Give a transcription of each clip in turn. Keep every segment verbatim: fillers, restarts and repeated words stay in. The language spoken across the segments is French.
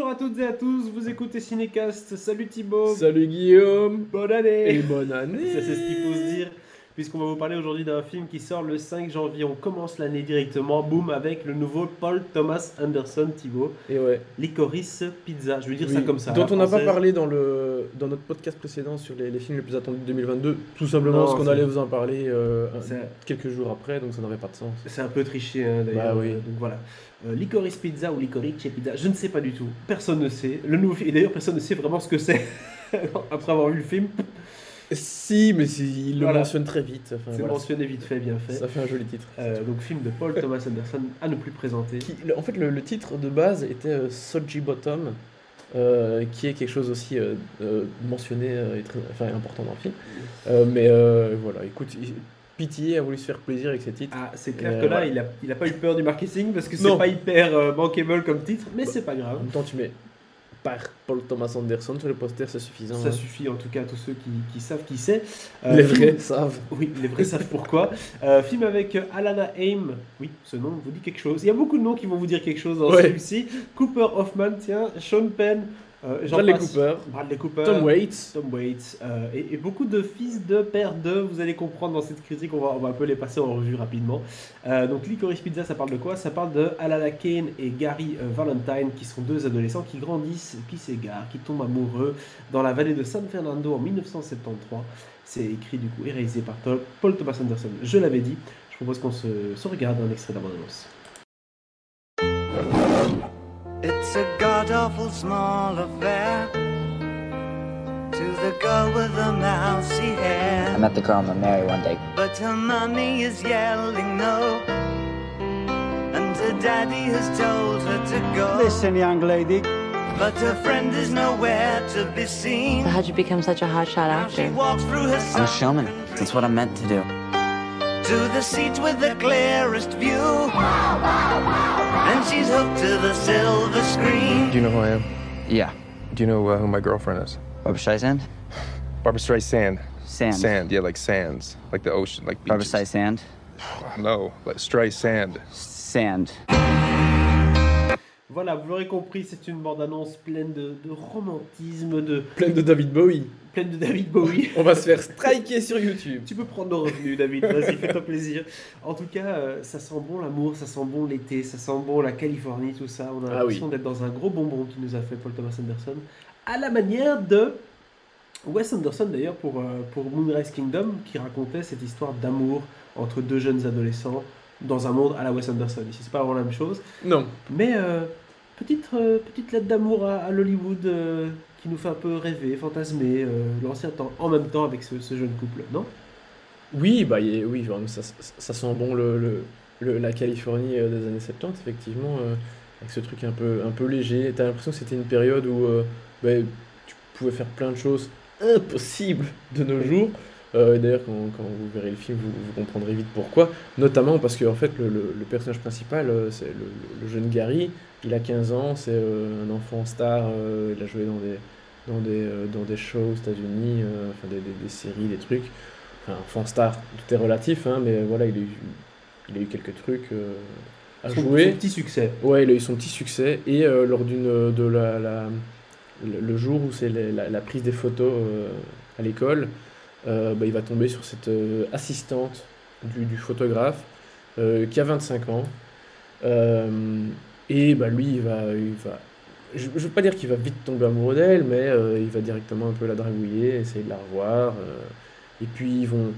à toutes et à tous, vous écoutez Cinécast, salut Thibaut. Salut Guillaume. Bonne année. Et bonne année. Ça c'est ce qu'il faut se dire, puisqu'on va vous parler aujourd'hui d'un film qui sort le cinq janvier, on commence l'année directement, boum, avec le nouveau Paul Thomas Anderson, Thibaut, Et ouais. Licorice Pizza, je vais dire Oui, ça comme ça. Dont la on n'a pas française. parlé dans, le, dans notre podcast précédent sur les, les films les plus attendus de deux mille vingt-deux, tout simplement Non, parce qu'on c'est- allait vous en parler euh, un- C'est- quelques jours après, donc ça n'aurait pas de sens. C'est un peu triché hein, d'ailleurs, Bah oui. euh, donc voilà. Euh, Licorice Pizza ou Licorice Pizza, je ne sais pas du tout, personne ne sait. Le nouveau film, et d'ailleurs personne ne sait vraiment ce que c'est, après avoir vu le film, Si, mais si, il le Voilà. mentionne très vite. Enfin, c'est voilà, mentionné vite fait, bien fait. ça fait un joli titre. Euh, donc film de Paul Thomas Anderson à ne plus présenter. Qui- le- en fait, le, le titre de base était euh, Soji Bottom, euh, qui est quelque chose aussi euh, euh, mentionné euh, et très enfin, important dans le film. Euh, mais euh, voilà, écoute, il- Pitié a voulu se faire plaisir avec ses titres. Ah, c'est clair Euh, que là, voilà. il a, il a pas eu peur du marketing parce que c'est Non. pas hyper euh, bankable comme titre, mais c'est pas En grave. même temps, tu mets par Paul Thomas Anderson sur le poster, c'est suffisant. Ça hein. suffit en tout cas à tous ceux qui, qui savent qui c'est. Euh, Les film- vrais savent. Oui, les vrais savent pourquoi. Euh, film avec euh, Alana Haim. Oui, ce nom vous dit quelque chose. Il y a beaucoup de noms qui vont vous dire quelque chose dans Ouais. celui-ci. Cooper Hoffman, tiens, Sean Penn, euh, j'en Bradley passe. Cooper, Bradley Cooper, Tom Waits. Tom Waits, euh, et, et beaucoup de fils de père de, vous allez comprendre dans cette critique, on va, on va un peu les passer en revue rapidement. Euh, donc Licorice Pizza, ça parle de quoi? Ça parle de Alana Kane et Gary euh, Valentine, qui sont deux adolescents qui grandissent, qui s'égarent, qui tombent amoureux dans la vallée de San Fernando en mille neuf cent soixante-treize. C'est écrit du coup et réalisé par Tol- Paul Thomas Anderson. Je l'avais dit, je propose qu'on se, se regarde un extrait d'abondance. It's a god-awful small affair to the girl with the mousy I hair. met the girl I'm gonna marry one day. But her mommy is yelling no, and her daddy has told her to go. Listen, young lady. But her friend is nowhere to be seen. So how'd you become such a hotshot Now she actor? walks through her I'm a showman. That's what I'm meant to do. to the seat with the clearest view. And she's hooked to the silver screen. Do you know who I am? Yeah. Do you know uh, who my girlfriend is? Barbara Streisand? Barbara Streisand. Sand. Sand, yeah, like sands, like the ocean, like Barbara beaches. Streisand? No, like Streisand. Sand. Voilà, vous l'aurez compris, c'est une bande-annonce pleine de, de romantisme, de, Plein de David Bowie. pleine de David Bowie. On va se faire striker sur YouTube. Tu peux prendre nos revenus, David, vas-y, fais-toi plaisir. En tout cas, euh, ça sent bon l'amour, ça sent bon l'été, ça sent bon la Californie, tout ça. On a Ah l'impression oui. d'être dans un gros bonbon qui nous a fait Paul Thomas Anderson. À la manière de Wes Anderson, d'ailleurs, pour, euh, pour Moonrise Kingdom, qui racontait cette histoire d'amour entre deux jeunes adolescents dans un monde à la Wes Anderson. Ici, c'est pas vraiment la même chose. Non. Mais euh, petite, euh, petite lettre d'amour à, à l'Hollywood euh, qui nous fait un peu rêver, fantasmer, euh, l'ancien temps, en même temps avec ce, ce jeune couple, non? Oui, bah, y est- oui, genre, ça, ça- ça sent bon le, le- le- la Californie euh, des années soixante-dix, effectivement, euh, avec ce truc un peu, un peu léger. T'as l'impression que c'était une période où euh, bah, tu pouvais faire plein de choses impossibles de nos jours. Euh, et D'ailleurs, quand, quand vous verrez le film, vous, vous comprendrez vite pourquoi. Notamment parce que en fait, le, le- le personnage principal, euh, c'est le, le jeune Gary. Il a quinze ans, c'est euh, un enfant star. euh, il a joué dans des, dans des, euh, dans des shows aux États-Unis, euh, enfin des, des- des séries, des trucs. Enfin, enfant star, tout est relatif, hein, mais voilà, il a eu, il a eu quelques trucs euh, à Son- son jouer. petit succès. Ouais, il a eu son petit succès. Et euh, lors d'une de la, la- le, le jour où c'est la, la- la prise des photos euh, à l'école, euh, bah, il va tomber sur cette euh, assistante du, du photographe euh, qui a vingt-cinq ans. Euh, et bah, lui, il va, il va. Je ne veux pas dire qu'il va vite tomber amoureux d'elle, mais euh, il va directement un peu la dragouiller, essayer de la revoir. euh, et puis ils vont,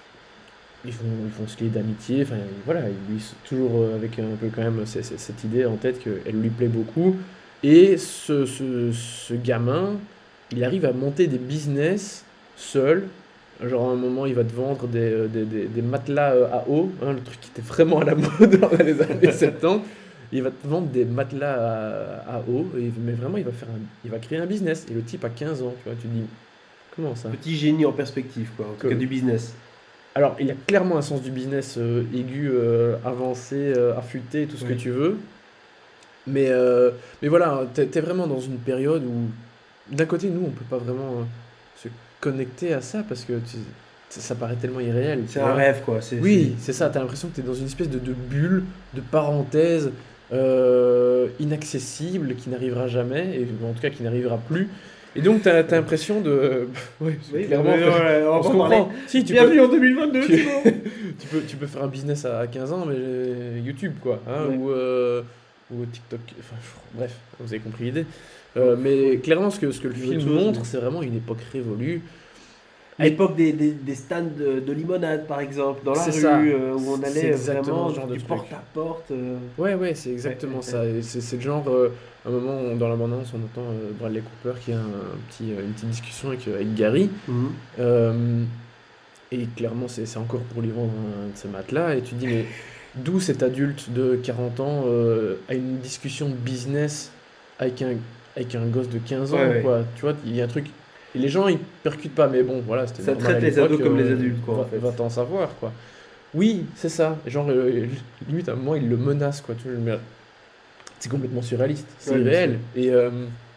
ils vont, ils vont se lier d'amitié. Enfin voilà, lui toujours euh, avec un peu quand même c- c- cette idée en tête qu'elle lui plaît beaucoup. Et ce, ce, ce gamin, il arrive à monter des business seul. Genre à un moment, il va te vendre des, euh, des, des, des matelas euh, à eau, hein, le truc qui était vraiment à la mode dans les années soixante-dix. Il va te vendre des matelas à, à eau, et, mais vraiment, il va, faire un- il va créer un business. Et le type a quinze ans, tu vois, tu te dis, comment ça? Petit génie en perspective, quoi, en tout Que- cas du business. Alors, il a clairement un sens du business euh, aigu, euh, avancé, euh, affûté, tout ce Oui. que tu veux. Mais, euh, mais voilà, t'es, t'es vraiment dans une période où, d'un côté, nous, on peut pas vraiment euh, se connecter à ça parce que tu- ça, ça paraît tellement irréel. tu C'est vois. un rêve, quoi. c'est- Oui, c'est ça, t'as l'impression que t'es dans une espèce de, de bulle, de parenthèse, euh, inaccessible, qui n'arrivera jamais, et en tout cas qui n'arrivera plus. Et donc, tu as l'impression de. Ouais, Oui, clairement, mais, ouais, on va on se pas parler. comprend. Si, tu Bienvenue peux, en deux mille vingt-deux, tu- Thibaut. tu, peux, tu peux faire un business à quinze ans, mais euh, YouTube, quoi. Hein, Ouais. ou, euh, ou TikTok. Enfin, pff, bref, vous avez compris l'idée. Euh, mais clairement, ce que, ce que le Une film autre chose, montre, mais- c'est vraiment une époque révolue. À l'époque des, des, des stands de, de limonade, par exemple, dans la C'est rue, ça. euh, où on C'est allait exactement vraiment ce genre de du truc. porte à porte. euh, Ouais, ouais, c'est exactement ouais, ça. Et c'est c'est le genre, euh, à un moment, on- dans la bande-annonce, on entend euh, Bradley Cooper qui a un, un petit, euh, une petite discussion avec, euh, avec Gary. Mhm. Euh, et clairement, c'est c'est encore pour lui vendre un de ces matelas. Et tu te dis, mais d'où cet adulte de quarante ans euh, a une discussion de business avec un, avec un gosse de quinze ans, Ouais, ouais. quoi. Tu vois, il y a un truc. Et les gens, ils percutent pas, mais bon, voilà, c'était Ça normal traite à les l'époque, ados comme les euh, adultes, quoi, en va, fait. va t'en savoir, quoi. Oui, c'est ça. Genre, euh, limite, à un moment, il le menace, quoi. Tu vois, mais c'est complètement surréaliste, c'est Ouais, bien irréel. Et, euh,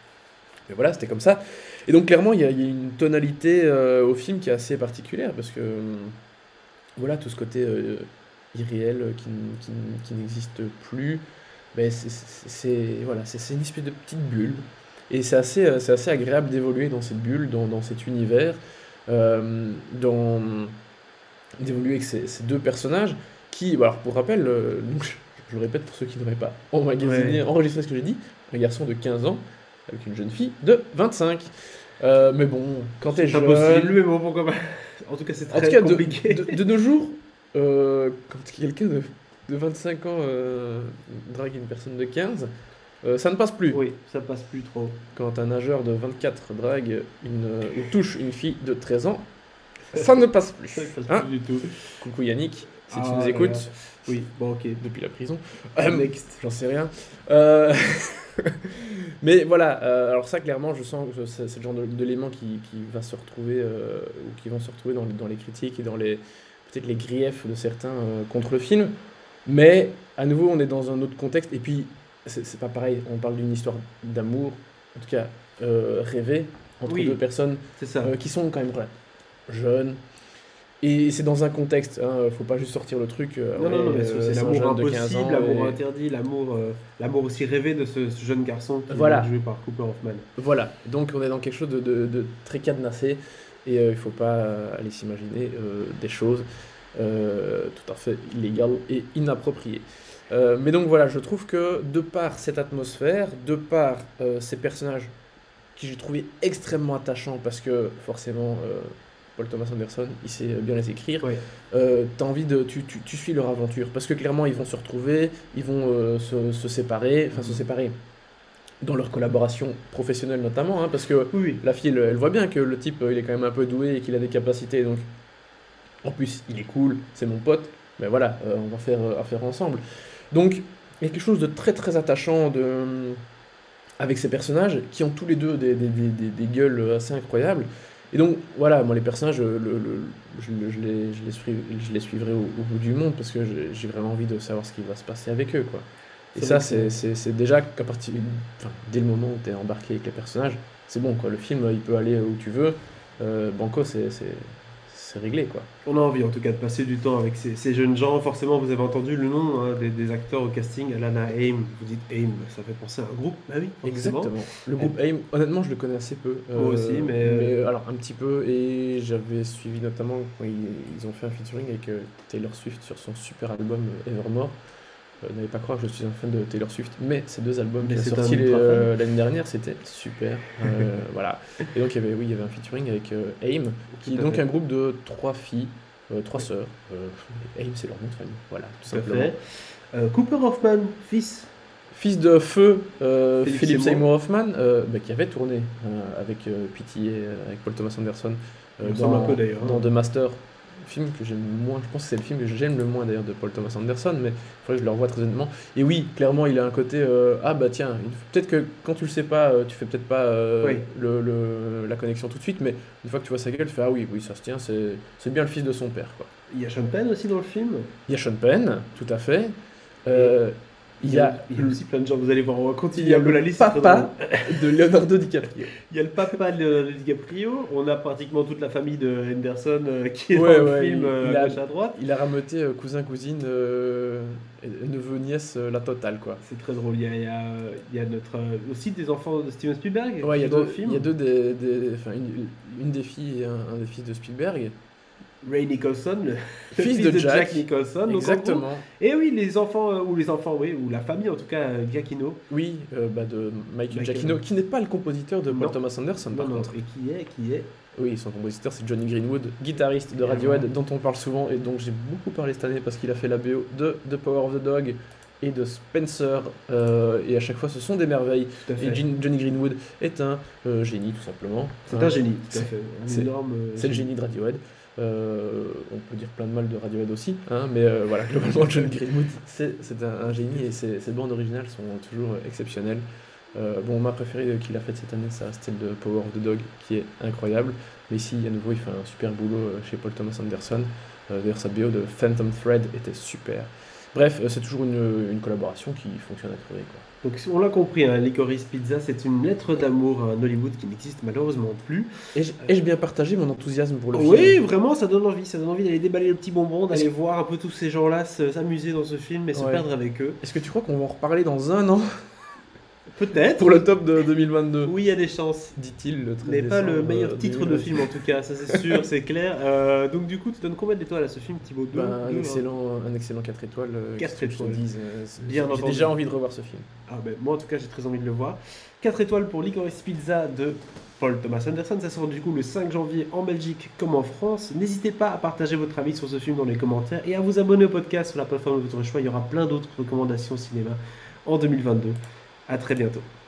et voilà, c'était comme ça. Et donc, clairement, il y a, il y a une tonalité euh, au film qui est assez particulière, parce que, euh, voilà, tout ce côté euh, irréel euh, qui, n- qui n- qui n'existe plus, ben, c'est c'est- c'est- voilà, c'est c'est une espèce de petite bulle. Et c'est assez, euh, c'est assez agréable d'évoluer dans cette bulle, dans, dans cet univers, euh, dans, d'évoluer avec ces, ces deux personnages qui, bah, alors pour rappel, euh, donc, je, je le répète pour ceux qui n'auraient pas emmagasiné, Ouais. enregistré ce que j'ai dit, un garçon de quinze ans avec une jeune fille de vingt-cinq. Euh, mais bon, quand t'es C'est impossible, jeune, mais bon, pourquoi pas. En tout cas, c'est en très tout cas de, compliqué. de, de nos jours, euh, quand quelqu'un de, de vingt-cinq ans euh, drague une personne de quinze, euh, ça ne passe plus. Oui, ça passe plus trop. Quand un nageur de vingt-quatre drague une, ou touche une fille de treize ans, ça ne passe plus. Ça passe Hein plus du tout. Coucou Yannick, si tu Ah nous là écoutes, là. Oui, bon, ok. depuis la prison. Next. J'en sais rien. Euh, Mais voilà, euh, alors ça clairement, je sens que c'est c'est le genre de- d'élément qui, qui va se retrouver, euh, ou qui vont se retrouver dans, les- dans les critiques et dans les peut-être les griefs de certains euh, contre le film. Mais à nouveau, on est dans un autre contexte. Et puis, c'est c'est pas pareil, on parle d'une histoire d'amour, en tout cas euh, rêvée, entre Oui. deux personnes C'est ça. euh, qui sont quand même voilà, jeunes. Et c'est dans un contexte, hein, faut pas juste sortir le truc. euh, Non, non, ouais, non, mais euh, c'est c'est un l'amour jeune de quinze impossible, ans l'amour et- interdit, l'amour euh, l'amour aussi rêvé de ce, ce jeune garçon qui Voilà. est joué par Cooper Hoffman. Voilà, donc on est dans quelque chose de, de- de très cadenassé et euh, il ne faut pas euh, aller s'imaginer euh, des choses euh, tout à fait illégales et inappropriées. Euh, mais donc voilà, je trouve que de par cette atmosphère, de par euh, ces personnages qui j'ai trouvé extrêmement attachants parce que forcément euh, Paul Thomas Anderson, il sait bien les écrire, Ouais. euh, t'as envie de, tu, tu, tu suis leur aventure parce que clairement ils vont se retrouver, ils vont euh, se, se séparer, enfin se séparer dans leur collaboration professionnelle notamment, hein, parce que Oui, oui. la fille elle, elle voit bien que le type euh, il est quand même un peu doué et qu'il a des capacités, donc en plus il est cool, c'est mon pote, mais voilà, euh, on va faire euh, affaire ensemble. Donc il y a quelque chose de très très attachant de, avec ces personnages qui ont tous les deux des, des, des, des, des gueules assez incroyables. Et donc voilà, moi les personnages, le, le- le- je, le- je les, je, les suis- je les suivrai au, au bout du monde parce que j'ai j'ai vraiment envie de savoir ce qui va se passer avec eux, quoi. Et C'est ça, vrai que c'est c'est- c'est déjà qu'à partir, enfin, dès le moment où tu es embarqué avec les personnages, c'est bon, quoi. Le film, il peut aller où tu veux. Euh, Banco, c'est c'est- c'est réglé, quoi. On a envie en tout cas de passer du temps avec ces, ces jeunes gens. Forcément, vous avez entendu le nom hein, des, des acteurs au casting. Alana Haim, vous dites Haim, ça fait penser à un groupe. Bah oui, forcément. Exactement. Le groupe AIM, honnêtement, je le connais assez peu. Moi aussi, mais- euh, alors, un petit peu, et j'avais suivi notamment quand ils, ils ont fait un featuring avec euh, Taylor Swift sur son super album euh, Evermore. Euh, n'allez pas croire que je suis un fan de Taylor Swift, mais ces deux albums Mais qui c'est sont un sortis les- ultra fan. euh, l'année dernière, c'était super. Euh, voilà. Et donc, il y avait, oui, il y avait un featuring avec euh, AIM, qui est Tout à donc fait. un groupe de trois filles, euh, trois sœurs. Euh, AIM, c'est leur nom de famille. Voilà, tout Tout à simplement. fait. Euh, Cooper Hoffman, fils. Fils de feu, euh, Philippe Philippe, Seymour. Seymour Hoffman, euh, bah, qui avait tourné euh, avec euh, P T A, euh, avec Paul Thomas Anderson, euh, Il ressemble dans, un peu, d'ailleurs, hein. dans The Master, film que j'aime moins, je pense que c'est le film que j'aime le moins d'ailleurs de Paul Thomas Anderson, mais il faudrait que je le revoie très honnêtement. Et oui, clairement, il a un côté, euh, ah bah tiens, une- peut-être que quand tu le sais pas, euh, tu fais peut-être pas euh, Oui. le, le- la connexion tout de suite, mais une fois que tu vois sa gueule, tu fais, ah oui, oui, ça se tient, c'est c'est bien le fils de son père, quoi. Il y a Sean Penn aussi dans le film. Il y a Sean Penn, tout à fait. Euh, il y a, il y a aussi plein de gens, vous allez voir, on va il continuer y a un peu la le liste. c'est très papa drôle. de Leonardo DiCaprio. Il y a le papa de Leonardo DiCaprio, on a pratiquement toute la famille de Henderson euh, qui est Ouais, dans le ouais, film il- euh, il à a- gauche à droite. Il a rameuté euh, cousin, cousine, euh, neveu, nièce euh, la totale, quoi. C'est très drôle. Il y a, il y a, il y a notre, euh, aussi des enfants de Steven Spielberg Ouais, il y a dans deux, le film. il y a deux des, des- enfin, une, une des filles et un, un des fils de Spielberg. Ray Nicholson, le, le Fils fils de de Jack, Jack. Nicholson. Donc, en gros, Exactement. et oui, les enfants, euh, ou les enfants, oui, ou la famille en tout cas, euh, Giacchino. Oui, euh, bah, de Michael, Michael. Giacchino, qui n'est pas le compositeur de Paul Non. Thomas Anderson, Non, par non, contre. et qui est, qui est Oui, son compositeur, c'est Johnny Greenwood, guitariste de Radiohead, dont on parle souvent et dont j'ai beaucoup parlé cette année parce qu'il a fait la B O de The Power of the Dog et de Spencer. euh, et à chaque fois, ce sont des merveilles. tout à fait. Et Gin- Johnny Greenwood est un euh, génie, tout simplement. C'est Hein. un génie, tout à C'est- fait. Un c'est- énorme. euh, C'est le génie de Radiohead. Euh, on peut dire plein de mal de Radiohead aussi, hein, mais euh, voilà, globalement, Johnny Greenwood, c'est c'est un, un génie et ses, ses bandes originales sont toujours exceptionnelles. Euh, bon, ma préférée qu'il a faite cette année, ça reste celle de Power of the Dog, qui est incroyable. Mais ici, à nouveau, il fait un super boulot euh, chez Paul Thomas Anderson. Euh, D'ailleurs, sa B O de Phantom Thread était super. Bref, euh, c'est toujours une, une collaboration qui fonctionne à crever, quoi. Donc on l'a compris, hein, Licorice Pizza, c'est une lettre d'amour à un Hollywood qui n'existe malheureusement plus. Et j- Ai-je bien partagé mon enthousiasme pour le Oui, film? vraiment, ça donne envie. Ça donne envie d'aller déballer le petit bonbon, d'aller Est-ce- voir un peu tous ces gens-là se- s'amuser dans ce film et se Ouais. perdre avec eux. Est-ce que tu crois qu'on va en reparler dans un an Peut-être. pour le top de deux mille vingt-deux? Oui, il y a des chances. Dit-il le Ce treize n'est pas le décembre, meilleur euh, titre de deux mille vingt. film en tout cas, ça c'est sûr, c'est clair. Euh, donc du coup, tu donnes combien d'étoiles à ce film, Thibaut? Deux, Ben, un, deux, excellent, un excellent quatre étoiles. euh, Quatre qu'est-ce que je te étoiles. dise, euh, c'est- Bien J'ai entendu. déjà envie de revoir ce film. Ah ben, moi en tout cas j'ai très envie de le voir. quatre étoiles pour Licorice Pizza de Paul Thomas Anderson. Ça sort du coup le cinq janvier en Belgique comme en France. N'hésitez pas à partager votre avis sur ce film dans les commentaires et à vous abonner au podcast sur la plateforme de votre choix. Il y aura plein d'autres recommandations cinéma en deux mille vingt-deux. À très bientôt.